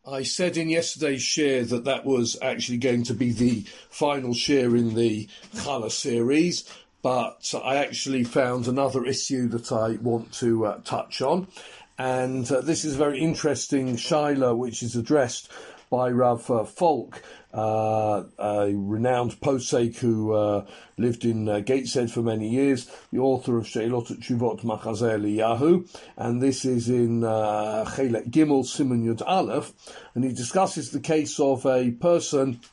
I said in yesterday's share that was actually going to be the final share in the Challah series, but I actually found another issue that I want to touch on, and this is a very interesting shaila which is addressed by Rav Folk, a renowned posek who lived in Gateshead for many years, the author of Sheilot Tshuvot Machazeh Eliyahu, and this is in Chelek Gimel Siman Yud Aleph, and he discusses the case of a person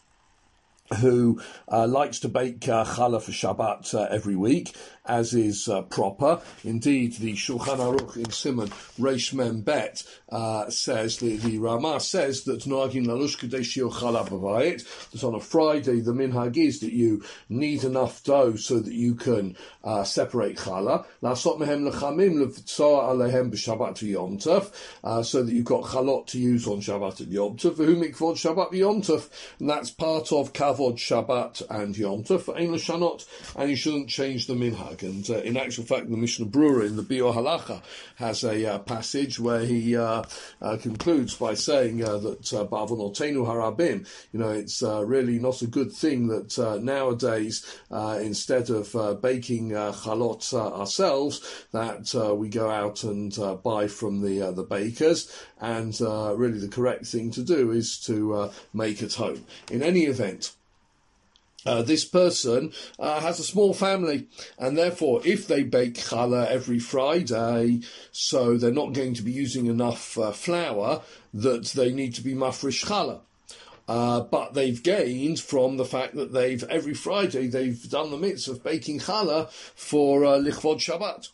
who likes to bake challah for Shabbat every week, as is proper. Indeed, the Shulchan Aruch in Siman Reish Mem Bet says, the Ramah says that Noagin Lalush Kadei Shiur Challah B'Bayit, that on a Friday the minhag is that you need enough dough so that you can separate challah. La'asot mehem lechamim le'vtzoa alehem b'Shabbat v'Yom Tov, so that you've got chalot to use on Shabbat and Yom Tov. V'hu mikvod Shabbat v'Yom Tov, and that's part of Kavod Shabbat and Yom Tov. Ein l'shanot, and you shouldn't change the minhag. And in actual fact, the Mishnah Brura in the Biur Halacha has a passage where he concludes by saying that Ba'avonotenu harabim, it's really not a good thing that nowadays, instead of baking chalot ourselves, that we go out and buy from the bakers, and really the correct thing to do is to make at home. In any event, this person has a small family, and therefore if they bake challah every Friday, so they're not going to be using enough flour, that they need to be mafresh challah. But they've gained from the fact that every Friday they've done the mitzvah of baking challah for lichvod Shabbat.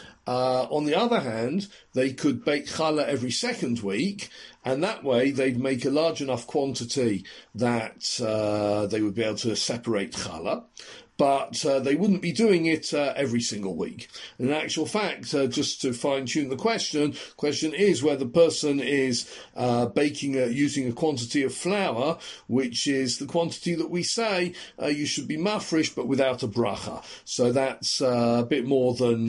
On the other hand, they could bake challah every second week, and that way they'd make a large enough quantity that they would be able to separate challah, but they wouldn't be doing it every single week. In actual fact, just to fine-tune the question is where the person is baking using a quantity of flour, which is the quantity that we say you should be mafresh, but without a bracha. So that's a bit more than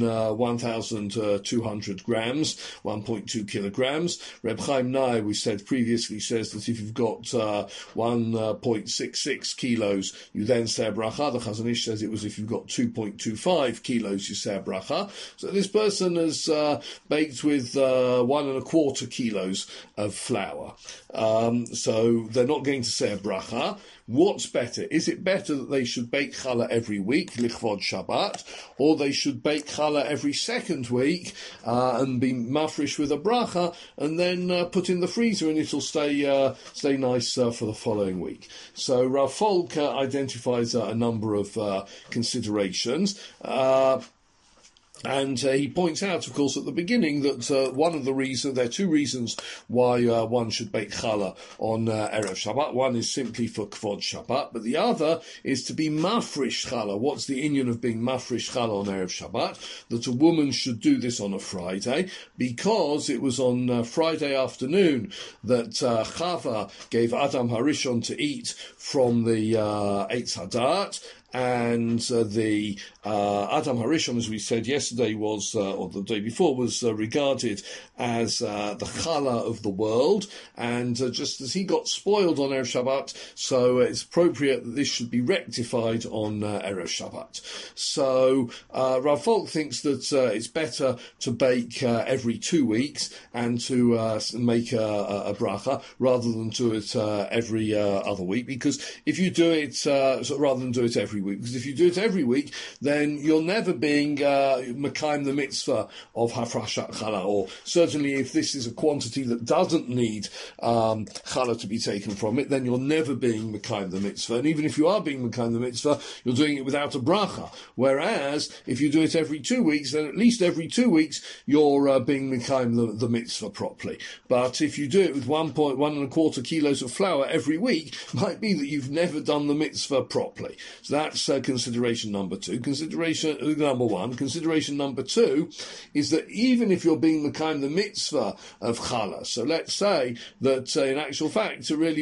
1,200 grams, 1.2 kilograms. Reb Chaim Nai, we said previously, says that if you've got 1.66 kilos, you then say a bracha. The Chazon Ish says it was if you've got 2.25 kilos, you say a bracha. So this person has baked with 1.25 kilos of flour. So they're not going to say a bracha. What's better? Is it better that they should bake challah every week, lichvod Shabbat, or they should bake challah every second week and be mafresh with a bracha, and then put in the freezer, and it'll stay nice for the following week? So Rav Folk identifies a number of considerations. And he points out, of course, at the beginning that there are two reasons why one should bake challah on Erev Shabbat. One is simply for Kvod Shabbat, but the other is to be mafresh challah. What's the inyan of being mafresh challah on Erev Shabbat? That a woman should do this on a Friday, because it was on Friday afternoon that Chava gave Adam Harishon to eat from the Eitz Hadat, and the Adam Harishon, as we said yesterday, was, or the day before, was regarded as the challah of the world, and just as he got spoiled on Erev Shabbat, so it's appropriate that this should be rectified on Erev Shabbat. So Rav Folk thinks that it's better to bake every 2 weeks and to make a bracha, rather than do it every other week, because if you do it, rather than do it every week, because if you do it every week, then you're never being Mekayim the mitzvah of Hafrashat Challah, or certainly if this is a quantity that doesn't need Challah to be taken from it, then you're never being Mekayim the mitzvah. And even if you are being Mekayim the mitzvah, you're doing it without a bracha. Whereas if you do it every 2 weeks, then at least every 2 weeks you're being Mekayim the mitzvah properly. But if you do it with 1.125 kilos of flour every week, it might be that you've never done the mitzvah properly. So that's consideration number two. Consideration number one. Consideration number two is that even if you're being Mekayim the mitzvah of challah, so let's say that in actual fact, really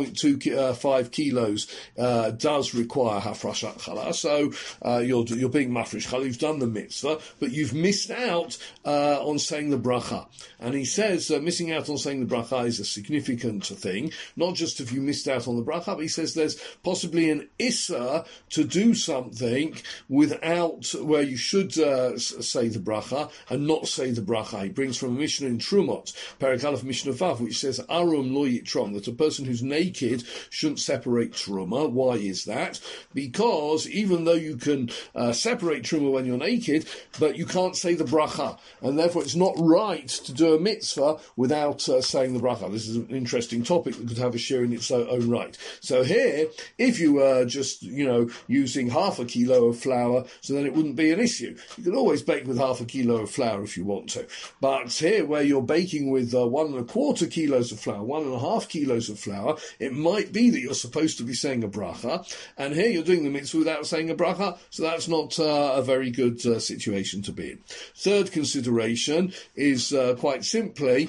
1.25 kilos does require hafrashat challah. So you're being mafresh challah. You've done the mitzvah, but you've missed out on saying the bracha. And he says missing out on saying the bracha is a significant thing. Not just if you missed out on the bracha, but he says there's possibly an issa to do something without where you should say the bracha and not say the bracha. He brings from a Mishnah in Trumot, Perek Aleph Mishnah Vav, which says Arum lo yitrom, that a person who's naked shouldn't separate truma. Why is that? Because even though you can separate truma when you're naked, but you can't say the bracha, and therefore it's not right to do a mitzvah without saying the bracha. This is an interesting topic that could have a share in its own right. So here, if you were just, using half a kilo of flour, so then it wouldn't be an issue. You can always bake with half a kilo of flour if you want to. But here, where you're baking with 1.25 kilos of flour, 1.5 kilos of flour, it might be that you're supposed to be saying a bracha, and here you're doing the mitzvah without saying a bracha, so that's not a very good situation to be in. Third consideration is quite simply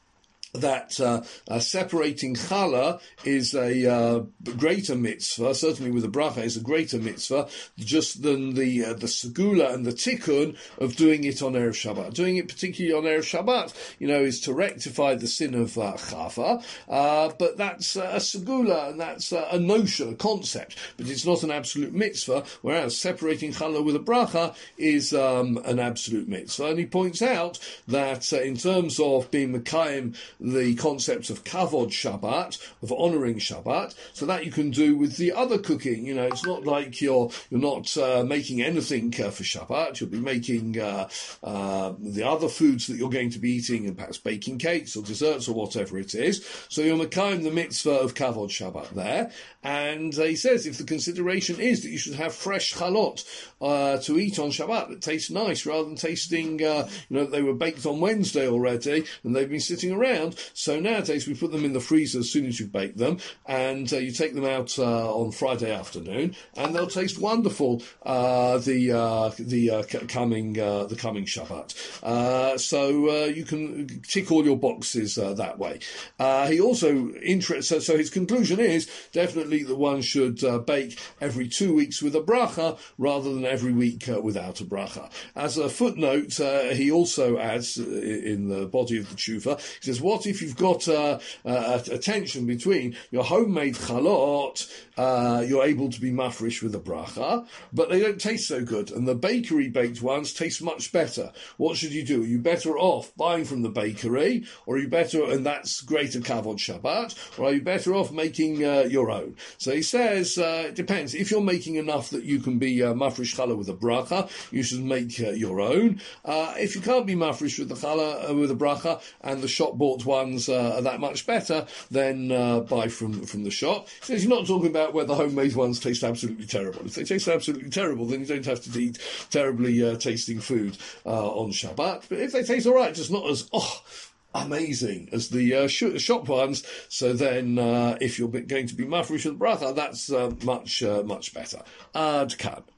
that separating challah is a greater mitzvah, certainly with a bracha is a greater mitzvah, just than the segula and the tikkun of doing it on Erev Shabbat. Doing it particularly on Erev Shabbat, is to rectify the sin of chava, but that's a segula, and that's a notion, a concept, but it's not an absolute mitzvah, whereas separating challah with a bracha is an absolute mitzvah. And he points out that in terms of being Mekayim the concepts of kavod Shabbat, of honouring Shabbat, so that you can do with the other cooking. It's not like you're not making anything for Shabbat. You'll be making the other foods that you're going to be eating, and perhaps baking cakes or desserts or whatever it is. So you're mekayim the mitzvah of kavod Shabbat there. And he says if the consideration is that you should have fresh chalot to eat on Shabbat that tastes nice, rather than tasting, they were baked on Wednesday already and they've been sitting around. So nowadays we put them in the freezer as soon as you bake them, and you take them out on Friday afternoon, and they'll taste wonderful the coming Shabbat. So you can tick all your boxes that way. He also so his conclusion is definitely that one should bake every 2 weeks with a bracha rather than every week without a bracha. As a footnote, he also adds in the body of the tshuva, he says, what if you've got a tension between your homemade chalot, you're able to be mafresh with a bracha, but they don't taste so good, and the bakery baked ones taste much better. What should you do? Are you better off buying from the bakery, or are you better, and that's greater kavod Shabbat, or are you better off making your own? So he says, it depends. If you're making enough that you can be mafresh challah with a bracha, you should make your own. If you can't be mafresh with the challah with a bracha, and the shop bought ones are that much better, then buy from the shop. He says he's not talking about whether homemade ones taste absolutely terrible. If they taste absolutely terrible, then you don't have to eat terribly tasting food on Shabbat. But if they taste all right, just not as amazing as the shop ones, so then if you're going to be mafresh with bracha, that's much better. Ad kan.